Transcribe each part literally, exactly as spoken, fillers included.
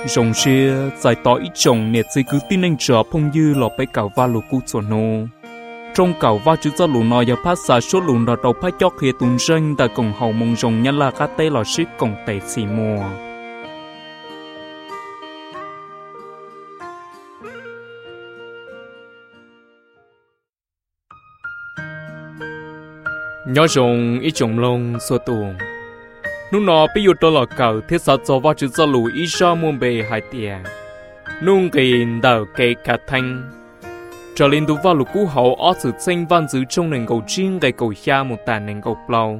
rồng xia giải tỏ ít chồng nét dây cứ tin anh trở phong dư lọ bay cào va lù cú sổ nô trong cào va chữ cho lù nọ giờ phát xả số lù nọ đầu phát chót khi tuần ranh tại cổng hậu mông rồng nhân là cá tê lò ship cổng tệ xì mùa nhỏ rồng ít chồng lông xua tuồng nung nọ bây giờ tôi là cầu thiết sát cho vào chữ cho lù ít sao muôn bề hai tiền nung cái đầu cái cả thanh trở lên tu vào lù cú hậu ở sự sinh văn giữ trong nền cầu chiên cái cầu xa một tàn nền cầu plau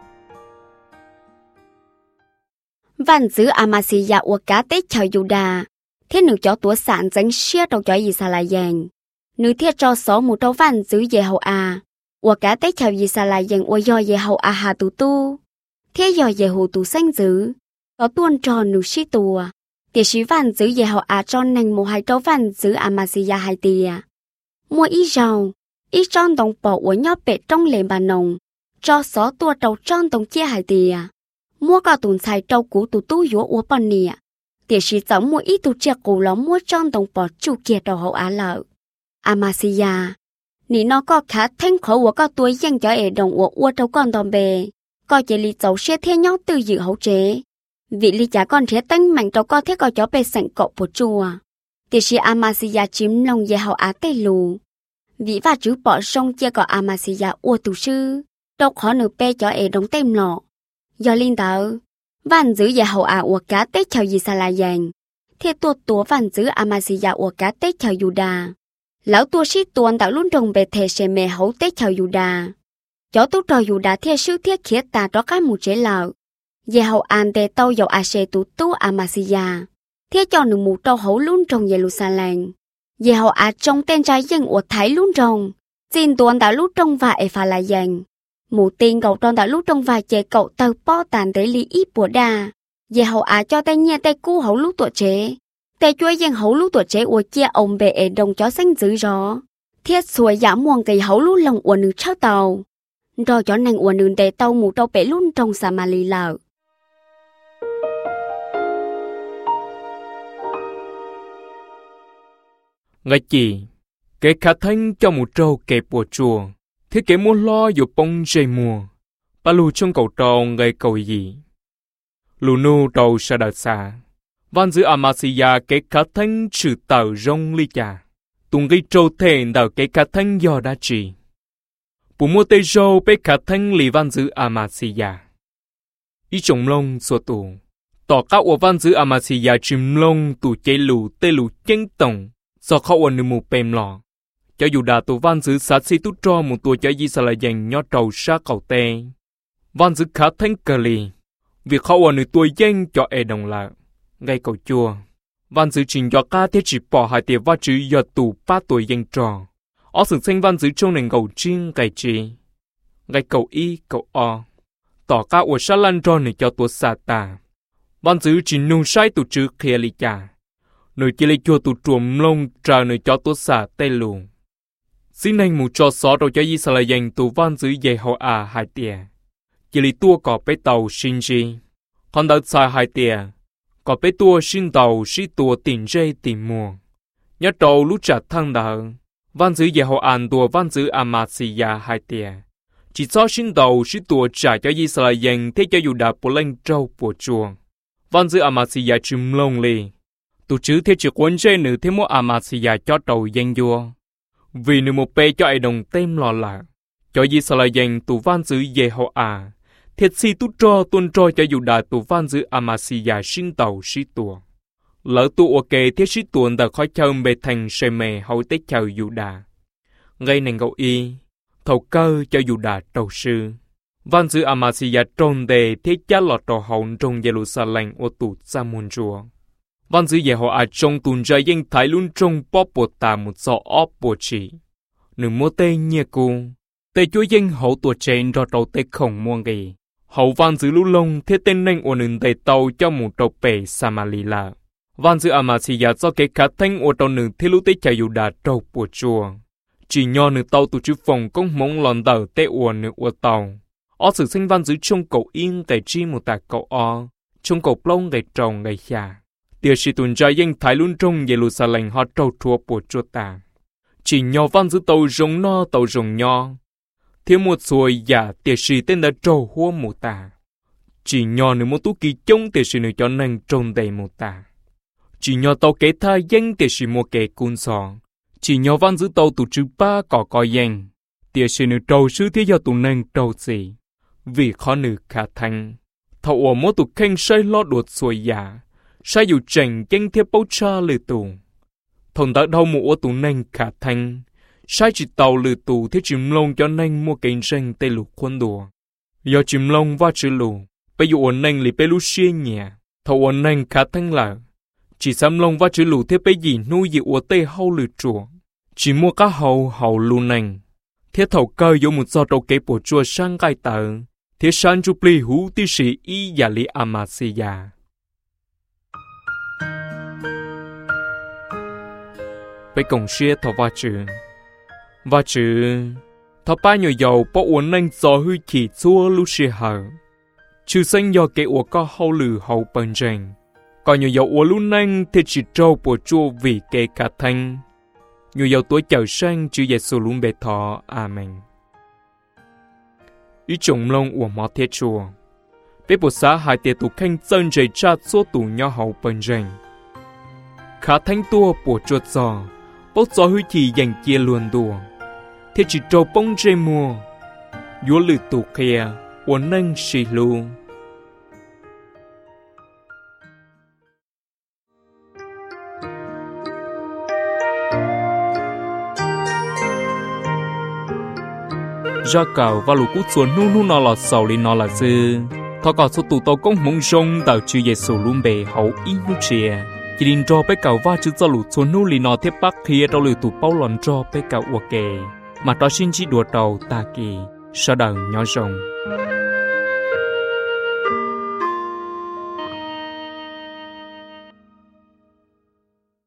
văn giữ Amasia của cá tết chào Juda thiết nữ cho tuổi sản danh xia đầu cho Israel nữ thiết cho số một đầu văn giữ về hậu à của cá tết chào Israel của do về hậu à hà tu tu thế giờ về hồ tù xanh giữ có tuôn tròn nụ xí tùa để sĩ văn giữ về hậu à tròn nành một hai trâu văn giữ Amasia hai tìa mua ít rau ít tròn đồng bỏ của nhóp bể trong lề bà nồng cho xó tua trâu tròn đồng chia hai tìa mua cả tùn xài trâu cũ tù tu yếu của bọn nìa để sĩ giống mua ít tù chia cũ lắm mua tròn đồng bỏ chủ kia đầu hậu á lợ Amasia nị nó có khá thanh khổ của các tuổi dân cho ế đồng của ua trâu con đòn bề có chế lý dấu xe thế nhau từ dự hậu chế vị lý trả con thế tánh mạnh trâu có thế có chó bề sẵn cậu của chùa thì sĩ Amasia chiếm lòng về hậu á tây lù vị và chữ bỏ sông chia có Amasia ua tù sư đâu khó nửa bê cho ế đồng tem lọ do linh tớ văn giữ về hậu á ua cá tết chào gì xa là dành thế tuột tùa văn giữ Amasia ua cá tết chào Juda lão tua sĩ tuần đã luôn trồng bề thể sẽ mẹ hậu tết chào Juda chó tu trò Juda theo sư thiết khiết ta đó cái một chế lợ về hậu an để tàu dầu à sẽ tu tu Amasia thế cho nửa mù trâu hậu luôn trồng Jerusalem về hậu à trong tên trai dân của Thái luôn trồng xin tuần đã lúc trồng và e pha là dành mù tiền cậu tròn đã lúc trồng và chế cậu tàu po tàn để lý ít bùa đa về hậu à cho tay nhẹ tay cu hậu lúc tuổi chế tay chuối dân hậu lúc tuổi chế của chia ông bề e đồng chó xanh dữ rõ thiết xuôi giảm muôn cây hậu lúc lòng của nữ trao tàu rồi cho nàng của nữ để tàu mù trâu bể luôn trong Samali lợ ngay chỉ cái khả thanh cho một trâu kẹp của chùa thế cái mua lo dù bông dây mùa ba lù trong cầu trâu ngay cầu gì lù nu trâu sa đợt xa văn giữ Amasia cái khả thanh trừ tờ rong ly trà tung gây trâu thèn đào cái khả thanh do đã chỉ bù mua tê râu bê khả thanh lì văn giữ Amasia ý trồng lông xua tù tỏ các của văn giữ Amasia chìm lông tù chế lù tê lù chênh tổng do khó ổn nụ mù bèm lò cho dù đã tù văn giữ sát si tút cho một tù cho di xa là dành nhó trầu xa cầu tê văn giữ khá thanh cờ lì việc khó ổn nụ tuổi danh cho ê đồng lạc ngay cầu chua văn giữ trình cho ca thế chỉ bỏ hai tiệp va chữ do tù ba tuổi danh trò ở sự xanh văn giữ trong nền cầu chiên cài trì ngay cầu y cầu o tỏ ca ổ xa lan trò này cho tù xa tà văn giữ trình nung sai tù chữ kia lì chà nơi chỉ lấy chua tụ trùm lông trà nơi cho tốt xả tê lù. Xin anh một cho xó rồi cho y xa là dành tụ văn giữ dây hậu à hai tìa. Chỉ lấy tua có bế tàu xin gì. Còn đợt xa hai tìa. Có bế tua xin tàu xin tua tìm dây tìm mùa. Nhớ trâu lúc trả thăng đỡ. Văn giữ dây hậu ảnh tua văn giữ Amasia hai tìa. Chỉ cho xin tàu xin tua trả cho y xa là dành thế cho dù đã bộ lên trâu bộ chuồng. Văn giữ Amasia chùm lông lì. Tụ chứ thế chỉ quân dây nữ thế mua Amasia cho đầu danh vua. Vì nữ một bê cho ai đồng tem lò lạc. Cho gì sao lại dành tụ văn giữ về hậu à. Thiệt si tụ cho tuân cho cho dù đã tụ văn giữ Amasia sinh tàu sĩ tùa. Lỡ tụ ok thế sĩ tuần đã khó châm bề thành sê mê hậu tế chào dù đà. Ngay nền gậu y. Thầu cơ cho dù đà trầu sư. Văn giữ Amasia trôn đề thế chá lọt trò hậu trong Jerusalem ô tụ xa môn rùa. Văn giữ về họ à trong tuần ra dân thái luôn trong bóp bột tà một gió ốp bột chỉ. Nửa mô tê nhẹ cô. Tê chúa dân hậu tuổi trên ra trâu tê khổng muôn ghi. Hậu văn giữ lưu lông thế tên nênh ổ nền tê tàu cho một trâu bể Samalila. Văn giữ Amasia do cái khá thanh ổ trâu nửa thế lưu tê chà dù đà trâu bột chùa. Chỉ nhỏ nửa tàu tụ chữ phòng công mong lòn đờ tê ổ nửa ổ tàu. Ở sự sinh văn giữ trong cầu yên cái chi một tà cầu o. Trong cầu plông cái trồng cái xa. Tia sĩ tuần trai dân thái luôn trong Jerusalem họ trâu chua bộ chua ta. Chỉ nhỏ văn giữ tàu rồng no tàu rồng nhỏ. Thiếu một xuôi giả tia sĩ tên là trâu hoa mù ta. Chỉ nhỏ nếu một tú kỳ chống tia sĩ nếu cho nâng trông đầy mù ta. Chỉ nhỏ tàu kế tha dân tia sĩ một kế cun sò. Chỉ nhỏ văn giữ tàu tụ chữ ba có có dân. Tia sĩ nếu trâu sư thế do tụ nâng trâu gì. Vì khó nữ khả thanh. Thảo ổ mô tụ khen say lo đuột xuôi giả. Sai dù chẳng chân theo bấu cha lử tù. Thằng ta đâu mũ tù nâng khả thanh. Sai chỉ tàu lử tù thế chìm lông cho nâng mua kênh ranh tê lục khuôn đùa. Do chìm lông và chữ lù. Bây dù ổn nâng lì bê lú xê nhà. Thầu ổn nâng khả thanh là. Chỉ xăm lông và chữ lù thế bê gì nuôi dị ổ tê hâu lử chùa. Chỉ mua cá hầu hầu lù nâng. Thế thầu cơ dụ một giọt đầu kế bộ chùa sang gai tờ. Thế sang chụp lì hú tí sĩ y giả lý Amasia. Với cổng xe thọ va chữ. Va chữ. Thọ ba nhiều dầu bỏ uốn nâng gió hư kỳ xua lúc xe hở. Chữ xanh do kế ủa có hậu lử hậu bần rành. Còn nhiều dầu uốn lúc nâng thì chỉ trâu bộ chua vì kế cả thanh. Nhiều dầu tuổi chở sang chữ dạy xô luôn bề thọ. Amen. Ý trồng lông ủa mọ thế chùa. Bế bộ xã hai tiệt tụ khanh chân dày cha xô tụ nhỏ hậu bần rành. Khá thanh tua bộ chuột giò. Bốc gió hư kỳ dành kia luôn đùa. Thế chỉ trâu bông dây mùa. Dũa lử tụ kìa. Uốn nâng xì lưu. Ra cầu và lũ cút xuống nu nu nó là sầu li nó là dư. Thọ cỏ số tụ tàu công mông rông đào chư dễ sổ luôn bề hậu ý nụ chìa. Chỉ đình cho bé cầu va chữ do lũ xuống nu li nó thiết bắc kia đâu lử tụ bao lòn cho bé cầu ua kề. Mà đó xin chỉ đùa đầu ta kỳ. Sau đầu nhỏ rồng.